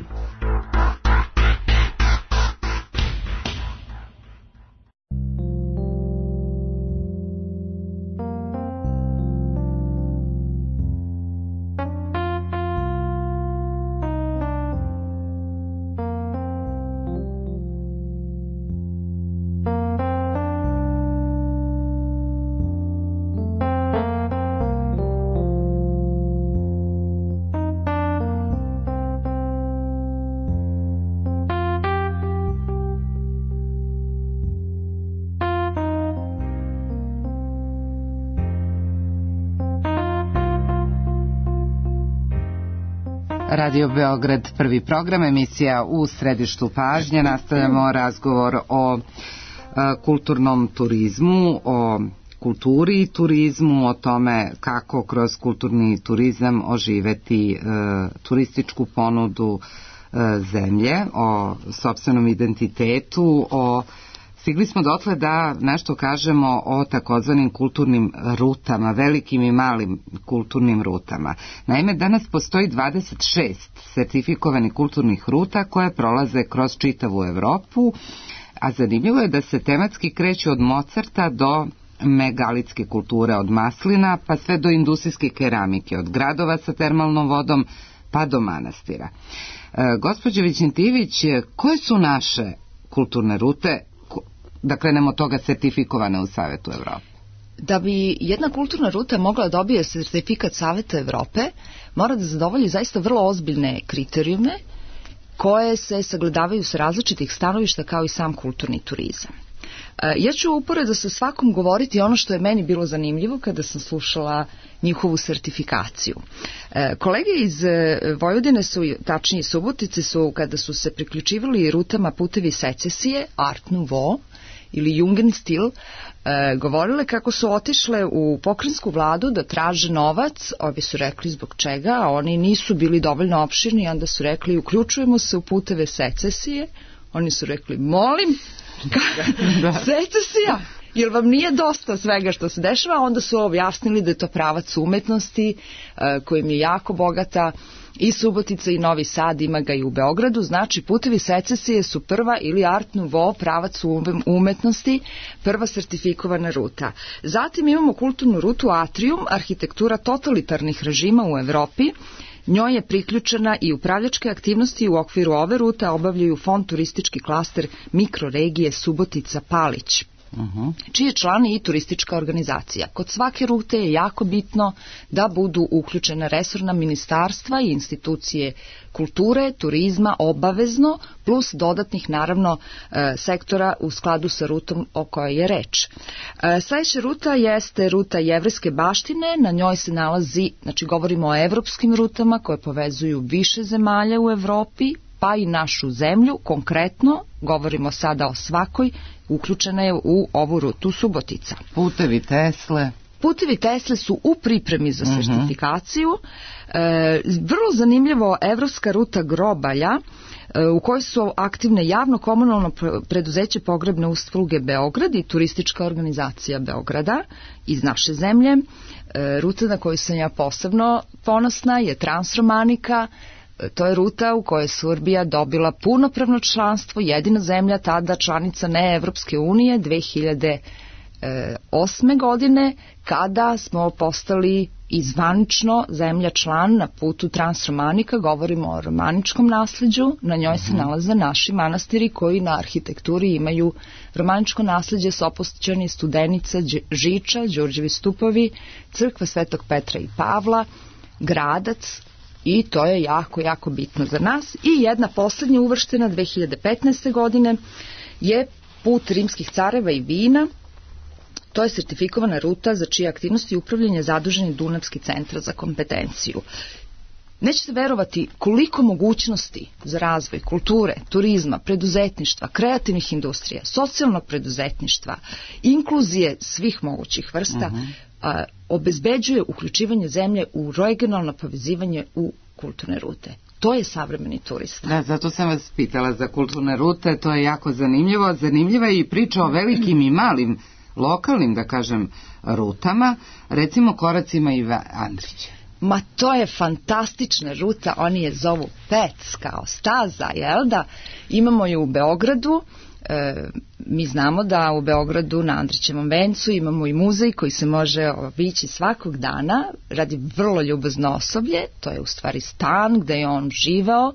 Radio Beograd, prvi program, emisija u središtu pažnje. Nastavljamo razgovor o a, kulturnom turizmu, o kulturi i turizmu, o tome kako kroz kulturni turizam oživeti a, turističku ponudu a, zemlje, o sopstvenom identitetu, o Stigli smo dotle da nešto kažemo o takozvanim kulturnim rutama, velikim i malim kulturnim rutama. Naime, danas postoji dvadeset šest sertifikovanih kulturnih ruta koje prolaze kroz čitavu Evropu, a zanimljivo je da se tematski kreću od Mozarta do megalitske kulture, od maslina pa sve do industrijske keramike, od gradova sa termalnom vodom pa do manastira. E, gospođo Vićentivić, koje su naše kulturne rute da krenemo od toga, sertifikovane u Savetu Evrope? Da bi jedna kulturna ruta mogla dobije sertifikat Saveta Evrope, mora da zadovolji zaista vrlo ozbiljne kriterijume koje se sagledavaju sa različitih stanovišta kao i sam kulturni turizam. Ja ću uporedo sa svakom govoriti ono što je meni bilo zanimljivo kada sam slušala njihovu sertifikaciju. Kolege iz Vojvodine su, tačnije Subotice su, kada su se priključivali rutama putevi secesije, Art Nouveau ili Jugendstil, govorile kako su otišle u pokrajinsku vladu da traže novac, ovi su rekli zbog čega, a oni nisu bili dovoljno opširni, onda su rekli uključujemo se u puteve secesije, oni su rekli molim, secesija, jer vam nije dosta svega što se dešava, onda su objasnili da je to pravac umetnosti kojim je jako bogata i Subotica i Novi Sad, ima ga i u Beogradu, znači putevi secesije su prva ili Art Nouveau pravac umetnosti, prva sertifikovana ruta. Zatim imamo kulturnu rutu Atrium, arhitektura totalitarnih režima u Evropi. Njoj je priključena i upravljačke aktivnosti u okviru ove rute obavljaju Fond turistički klaster mikroregije Subotica-Palić. Uh-huh. Čiji je član i turistička organizacija. Kod svake rute je jako bitno da budu uključena resorna ministarstva i institucije kulture, turizma obavezno, plus dodatnih naravno sektora u skladu sa rutom o kojoj je reč. Sledeća ruta jeste ruta jevrejske baštine, na njoj se nalazi, znači govorimo o evropskim rutama koje povezuju više zemalja u Evropi, pa i našu zemlju, konkretno govorimo sada o svakoj, uključena je u ovu rutu Subotica. Putevi Tesle. Putevi Tesle su u pripremi za sertifikaciju. E, vrlo zanimljivo, evropska ruta Grobalja, e, u kojoj su aktivne javno-komunalno preduzeće Pogrebne usluge Beograd i turistička organizacija Beograda iz naše zemlje. E, ruta na koju sam ja posebno ponosna je Transromanika. To je ruta u kojoj je Srbija dobila punopravno članstvo, jedina zemlja tada članica ne Evropske unije, dve hiljade osme godine, kada smo postali i zvanično zemlja član na putu Transromanika, govorimo o romaničkom nasleđu, na njoj se nalaze naši manastiri koji na arhitekturi imaju romaničko nasleđe, Sopoćani, Studenica, Žiča, Đurđevi stupovi, crkva Svetog Petra i Pavla, Gradac, i to je jako, jako bitno za nas. I jedna poslednja uvrštena dve hiljade petnaeste godine je put rimskih careva i vina. To je sertifikovana ruta za čije aktivnosti i upravljanje zaduženi Dunavski centar za kompetenciju. Nećete verovati koliko mogućnosti za razvoj kulture, turizma, preduzetništva, kreativnih industrija, socijalnog preduzetništva, inkluzije svih mogućih vrsta, uh-huh. a, obezbeđuje uključivanje zemlje u regionalno povezivanje u kulturne rute. To je savremeni turista. Da, zato sam vas pitala za kulturne rute, to je jako zanimljivo. Zanimljiva je i priča o velikim i malim lokalnim, da kažem, rutama, recimo koracima Ive Andrića. Ma to je fantastična ruta, oni je zovu Pec kao staza, jel da? Imamo ju u Beogradu, e, mi znamo da u Beogradu na Andrićevom vencu imamo i muzej koji se može obići svakog dana, radi vrlo ljubazno osoblje, to je u stvari stan gde je on živeo.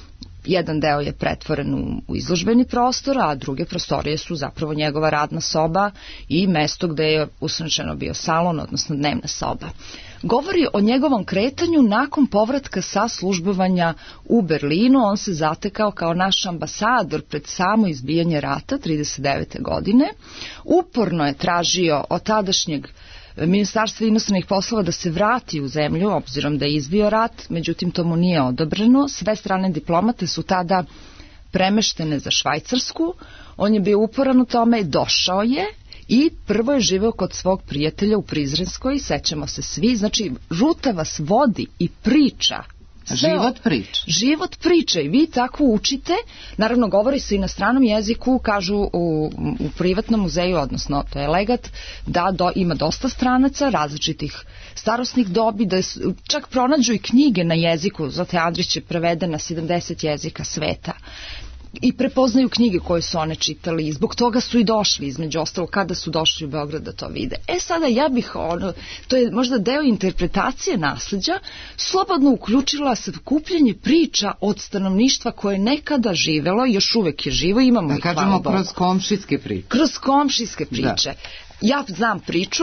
Jedan deo je pretvoren u, u izložbeni prostor, a druge prostorije su zapravo njegova radna soba i mesto gde je usrećeno bio salon, odnosno dnevna soba. Govori o njegovom kretanju nakon povratka sa službovanja u Berlinu. On se zatekao kao naš ambasador pred samo izbijanje rata trideset devete godine. Uporno je tražio od tadašnjeg Ministarstva inostranih poslova da se vrati u zemlju, obzirom da je izbio rat, međutim to mu nije odobreno. Sve strane diplomate su tada premeštene za Švajcarsku. On je bio uporan u tome, došao je i prvo je živeo kod svog prijatelja u Prizrenskoj, sećamo se svi, znači ruta vas vodi i priča. Život priča. Život priča i vi tako učite, naravno govori se i na stranom jeziku, kažu u, u privatnom muzeju, odnosno to je legat, da do, ima dosta stranaca, različitih starosnih dobi, da je, čak pronađu i knjige na jeziku, zato je Andrić je preveden na sedamdeset jezika sveta. i prepoznaju knjige koje su one čitali i zbog toga su i došli, između ostalo kada su došli u Beograd da to vide. E sada ja bih, ono, to je možda deo interpretacije nasleđa, slobodno uključila sakupljenje priča od stanovništva koje je nekada živelo i još uvek je živo, imamo da ih kažemo hvala Bogu. Kroz komšijske priče. Kroz komšijske priče. Da. Ja znam priču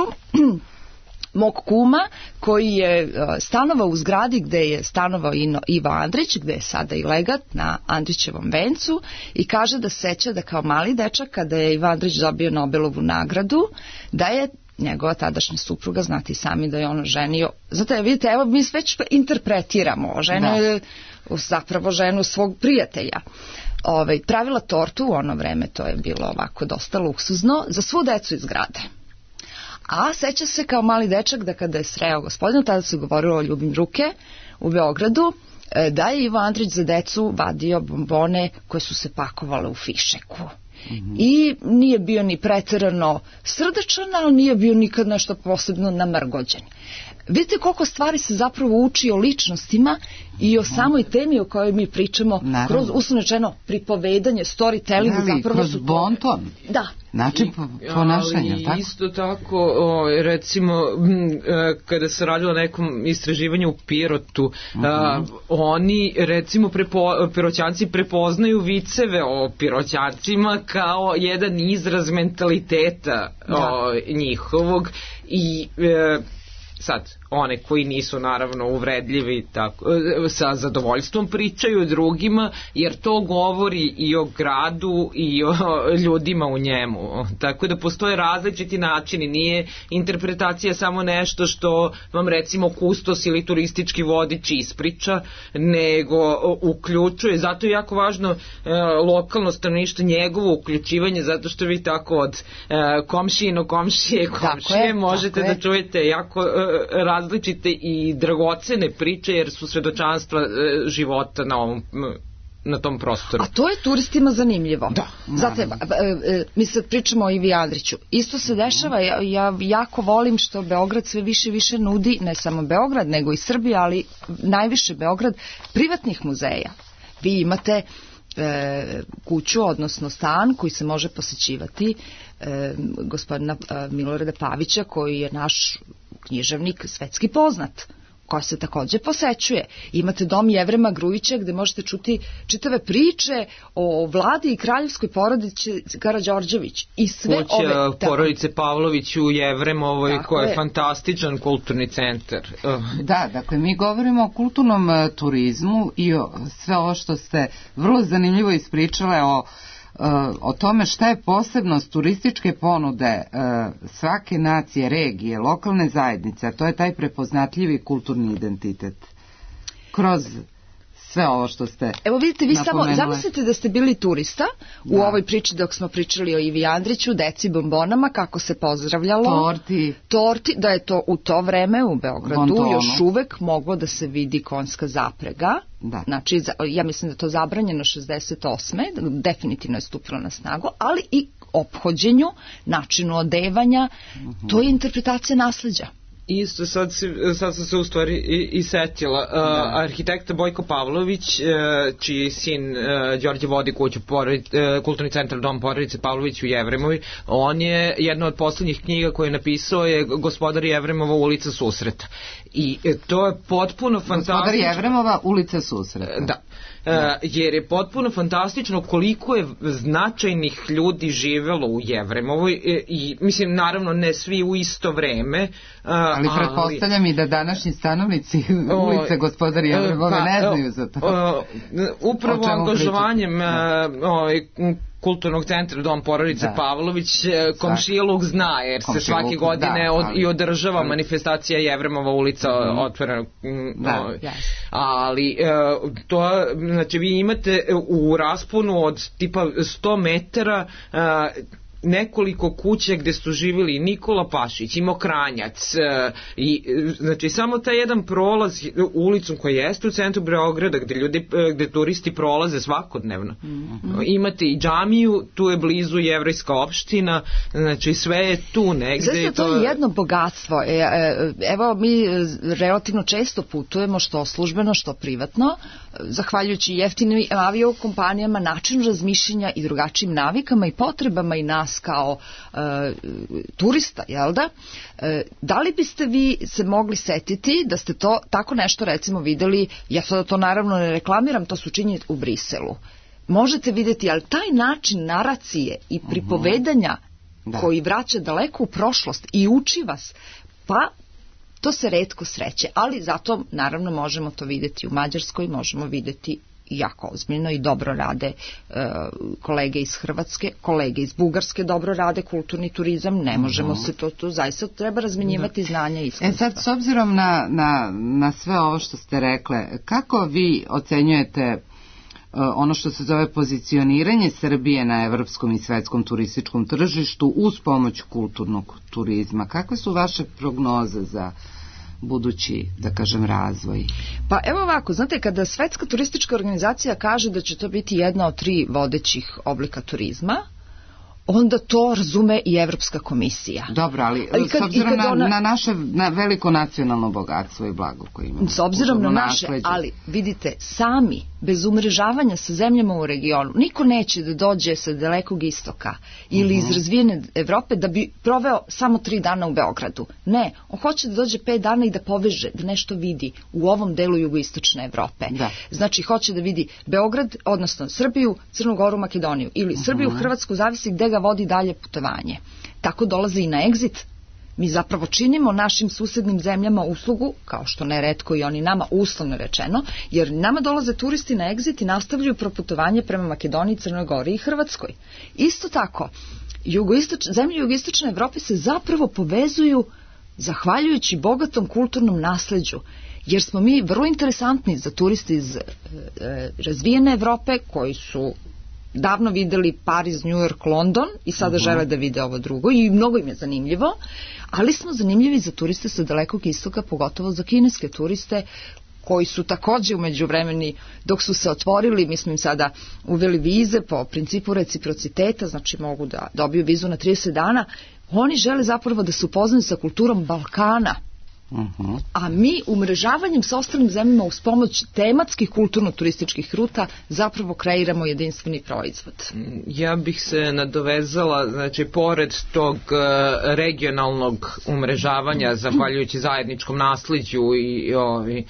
mog kuma koji je stanovao u zgradi gde je stanovao Ivo Andrić, gde je sada i legat na Andrićevom vencu, i kaže da seća da kao mali dečak kada je Ivo Andrić dobio Nobelovu nagradu, da je njegova tadašnja supruga, znate i sami da je ono ženio, zato je, vidite, evo mi već interpretiramo, ženio je zapravo ženu svog prijatelja. Ove, pravila tortu u ono vreme, to je bilo ovako dosta luksuzno, za svu decu iz zgrade. A seća se kao mali dečak da kada je sreo gospodinu, tada se govorilo o ljubim ruke u Beogradu, da je Ivo Andrić za decu vadio bombone koje su se pakovale u fišeku. Mm-hmm. I nije bio ni preterano srdečan, ali nije bio nikad nešto posebno namrgođen. Vidite koliko stvari se zapravo uči o ličnostima i o samoj temi o kojoj mi pričamo. Naravno. Kroz, uslovno rečeno, pripovedanje, storytelling, ali, zapravo kroz su to... bonton. Da. Način ponašanja, ali tako? Isto tako, o, recimo, kada se radilo o nekom istraživanju u Pirotu, uh-huh. a, oni, recimo, prepo, piroćanci prepoznaju viceve o piroćancima kao jedan izraz mentaliteta o, njihovog i... E, sad, one koji nisu naravno uvredljivi tako, sa zadovoljstvom pričaju drugima, jer to govori i o gradu i o ljudima u njemu. Tako da postoje različiti načini, nije interpretacija samo nešto što vam recimo kustos ili turistički vodič ispriča, nego uključuje, zato je jako važno e, lokalno stanovništvo, njegovo uključivanje, zato što vi tako od e, komšijino komšije komšije je, možete da je. čujete jako e, različite i dragocene priče, jer su svedočanstva e, života na ovom na tom prostoru. A to je turistima zanimljivo. Da. Zato, e, e, mi sad pričamo o Ivi Andriću. Isto se dešava, ja, ja jako volim što Beograd sve više i više nudi, ne samo Beograd, nego i Srbija, ali najviše Beograd, privatnih muzeja. Vi imate e, kuću, odnosno stan koji se može posećivati e, gospodina e, Milorada Pavića, koji je naš književnik svetski poznat, koja se takođe posećuje. Imate dom Jevrema Grujića gde možete čuti čitave priče o vladi i kraljevskoj porodici Karađorđević. I sve Kuća ove... porodice Pavlović u Jevremovoj, koja je, je fantastičan kulturni centar. Da, dakle, mi govorimo o kulturnom uh, turizmu i o sve ovo što ste vrlo zanimljivo ispričale o o tome šta je posebnost turističke ponude svake nacije, regije, lokalne zajednice, a to je taj prepoznatljivi kulturni identitet. Kroz sve ovo što ste Evo vidite, vi napomenuli. samo zamislite da ste bili turista u da. ovoj priči dok smo pričali o Ivi Andriću, deci bombonama, kako se pozdravljalo. Torti. Torti, da je to u to vreme u Beogradu Bontonu. Još uvek moglo da se vidi konjska zaprega. Da. Znači, ja mislim da je to zabranjeno šezdeset osme definitivno je stupilo na snagu, ali i ophođenju, načinu odevanja, uh-huh. to je interpretacija nasleđa. Isto, sad, se, sad sam se u stvari i, i setila. Uh, arhitekta Bojko Pavlović, uh, čiji sin uh, Đorđe vodi kuću porodic, uh, kulturni centar Dom porodice Pavlović u Jevremovi, on je, jedna od poslednjih knjiga koje je napisao je Gospodar Jevremova ulica Susreta. I to je potpuno fantastično. Gospodar Jevremova ulica Susreta. Da. Uh, jer je potpuno fantastično koliko je značajnih ljudi živelo u Jevremovoj i, i mislim naravno ne svi u isto vreme, uh, ali pretpostavljam ali, i da današnji stanovnici ulice Gospodar Jevremove pa, ne znaju za to. Uh, upravo angažovanjem uh, kulturnog centra Dom porodice da. Pavlović, komšiluk zna, jer komšiluk, se svake godine da, od, ali, i održava ali, manifestacija Jevremova ulica mm, otvorena. Da, yes. Ali to, znači vi imate u rasponu od tipa sto metara nekoliko kuća gde su živjeli Nikola Pašić i Mokranjac i znači samo taj jedan prolaz ulicom koja jeste u centru Beograda gde ljudi, gde turisti prolaze svakodnevno. Mm-hmm. Imate i džamiju, tu je blizu jevrejska opština, znači sve je tu negde. Zaista to, to je jedno bogatstvo. Evo mi relativno često putujemo što službeno, što privatno zahvaljujući jeftinim aviokompanijama, načinu razmišljanja i drugačijim navikama i potrebama i nas kao e, turista, jel da? E, da li biste vi se mogli setiti da ste to tako nešto recimo videli, ja sada to naravno ne reklamiram, to su činjeni u Briselu. Možete vidjeti, ali taj način naracije i pripovedanja da. Koji vraća daleko u prošlost i uči vas, pa to se retko sreće, ali zato naravno možemo to vidjeti u Mađarskoj, možemo vidjeti jako ozbiljno i dobro rade e, kolege iz Hrvatske, kolege iz Bugarske dobro rade kulturni turizam, ne možemo uh-huh. se to, to zaista treba razmenjivati da. Znanja i iskustva. E sad, s obzirom na, na, na sve ovo što ste rekle, kako vi ocenjujete ono što se zove pozicioniranje Srbije na evropskom i svetskom turističkom tržištu uz pomoć kulturnog turizma? Kakve su vaše prognoze za budući, da kažem, razvoj? Pa evo ovako, znate, kada Svetska turistička organizacija kaže da će to biti jedna od tri vodećih oblika turizma, onda to razume i Evropska komisija. Dobro, ali kad, s obzirom na, ona, na naše na veliko nacionalno bogatstvo i blago koje imamo. S obzirom na naše, nasleđe. Ali vidite, sami, bez umrežavanja sa zemljama u regionu, niko neće da dođe sa dalekog istoka ili uh-huh. iz razvijene Evrope da bi proveo samo tri dana u Beogradu. Ne, on hoće da dođe pet dana i da poveže, da nešto vidi u ovom delu jugoistočne Evrope. Da. Znači, hoće da vidi Beograd, odnosno Srbiju, Crnu Goru, Makedoniju ili uh-huh. Srbiju, Hrvatsku, zavisi gde ga vodi dalje putovanje. Tako dolaze i na egzit. Mi zapravo činimo našim susednim zemljama uslugu, kao što neretko i oni nama, uslovno rečeno, jer nama dolaze turisti na egzit i nastavljaju proputovanje prema Makedoniji, Crnoj Gori i Hrvatskoj. Isto tako, jugoistoč, zemlje jugoistočne Evrope se zapravo povezuju zahvaljujući bogatom kulturnom nasleđu, jer smo mi vrlo interesantni za turiste iz e, razvijene Evrope koji su davno videli Pariz, New York, London i sada uh-huh. žele da vide ovo drugo i mnogo im je zanimljivo, ali smo zanimljivi za turiste sa dalekog istoka, pogotovo za kineske turiste koji su takođe umeđu vremeni, dok su se otvorili, mi smo im sada uveli vize po principu reciprociteta, znači mogu da dobiju vizu na trideset dana, oni žele zapravo da se upoznaju sa kulturom Balkana. Uh-huh. A mi umrežavanjem sa ostalim zemljama uz pomoć tematskih kulturno-turističkih ruta zapravo kreiramo jedinstveni proizvod. Ja bih se nadovezala, znači pored tog regionalnog umrežavanja zahvaljujući zajedničkom nasliđu i, i ovi,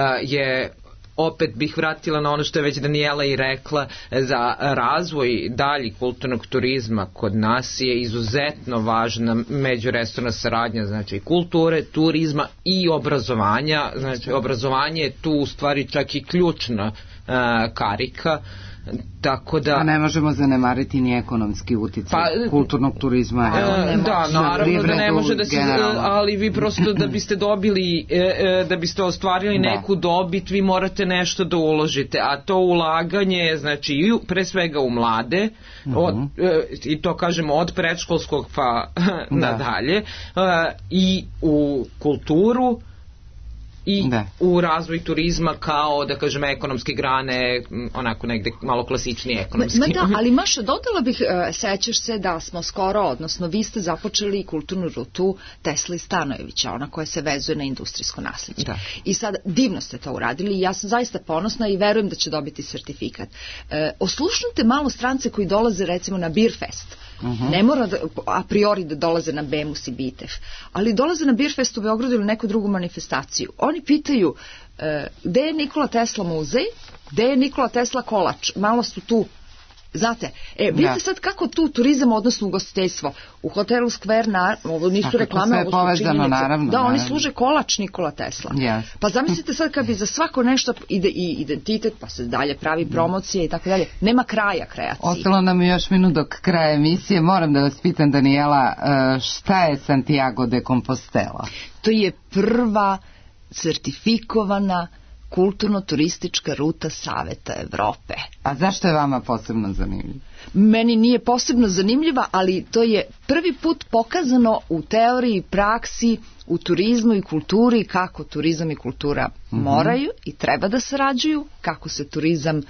je opet bih vratila na ono što je već Danijela i rekla, za razvoj dalji kulturnog turizma kod nas je izuzetno važna međuresorna saradnja, znači kulture, turizma i obrazovanja. Znači obrazovanje je tu u stvari čak i ključna uh, karika. Tako da... A ne možemo zanemariti ni ekonomski uticaj pa, kulturnog turizma. E, da, naravno da ne može da se... Generalno. Ali vi prosto da biste dobili, e, da biste ostvarili da. neku dobit, vi morate nešto da uložite. A to ulaganje, znači, pre svega u mlade, uh-huh. od, e, i to kažemo od predškolskog pa nadalje, e, i u kulturu, i da. u razvoj turizma kao, da kažem, ekonomske grane, onako negde malo klasičnije ekonomski. Ma, ma da, ali Maša, dodala bih, uh, sećaš se da smo skoro, odnosno vi ste započeli kulturnu rutu Tesla i Stanojevića, ona koja se vezuje na industrijsko nasljeđe. Da. I sad, divno ste to uradili i ja sam zaista ponosna i verujem da će dobiti sertifikat. Uh, oslušnite malo strance koji dolaze recimo na Beer Fest. Uh-huh. Ne mora da, a priori da dolaze na Bemus i Bitev, ali dolaze na Beer Fest u Beogradu ili neku drugu manifestaciju. Oni pitaju uh, gde je Nikola Tesla muzej, gde je Nikola Tesla kolač, malo su tu, znate, e, vidite da. sad kako tu turizam, odnosno ugostiteljstvo, u hotelu Skver, na, ovo nisu Tako reklame, ovo su činjenice, naravno, da, oni naravno. služe kolač Nikola Tesla. Yes. Pa zamislite sad kad bi za svako nešto ide i identitet, pa se dalje pravi promocije i tako dalje, nema kraja kreaciji. Ostalo nam je još minut dok kraja emisije, moram da vas pitam, Danijela, šta je Santiago de Compostela? To je prva sertifikovana kulturno-turistička ruta Saveta Evrope. A zašto je vama posebno zanimljiva? Meni nije posebno zanimljiva, ali to je prvi put pokazano u teoriji i praksi, u turizmu i kulturi, kako turizam i kultura mm-hmm. moraju i treba da sarađuju, kako se turizam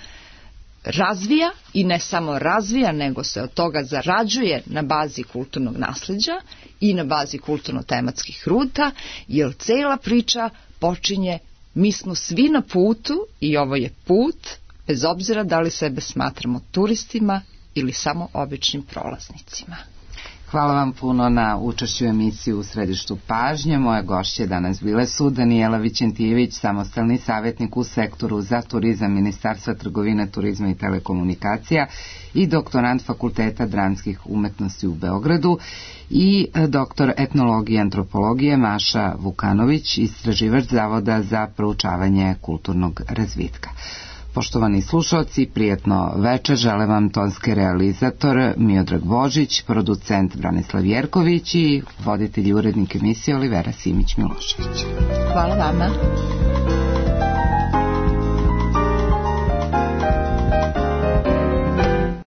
razvija i ne samo razvija, nego se od toga zarađuje na bazi kulturnog nasleđa i na bazi kulturno-tematskih ruta, jer cela priča počinje Mi smo svi na putu i ovo je put, bez obzira da li sebe smatramo turistima ili samo običnim prolaznicima. Hvala vam puno na učešću emisiju U središtu pažnje. Moje gošće danas bile su Danijela Vićentijević, samostalni savjetnik u sektoru za turizam Ministarstva trgovine, turizma i telekomunikacija i doktorant Fakulteta dramskih umetnosti u Beogradu, i doktor etnologije i antropologije Maša Vukanović, istraživač Zavoda za proučavanje kulturnog razvitka. Poštovani slušalci, prijatno večer, žele vam tonski realizator Miodrag Božić, producent Branislav Jerković i voditelj i urednik emisije Olivera Simić-Milošević. Hvala vama.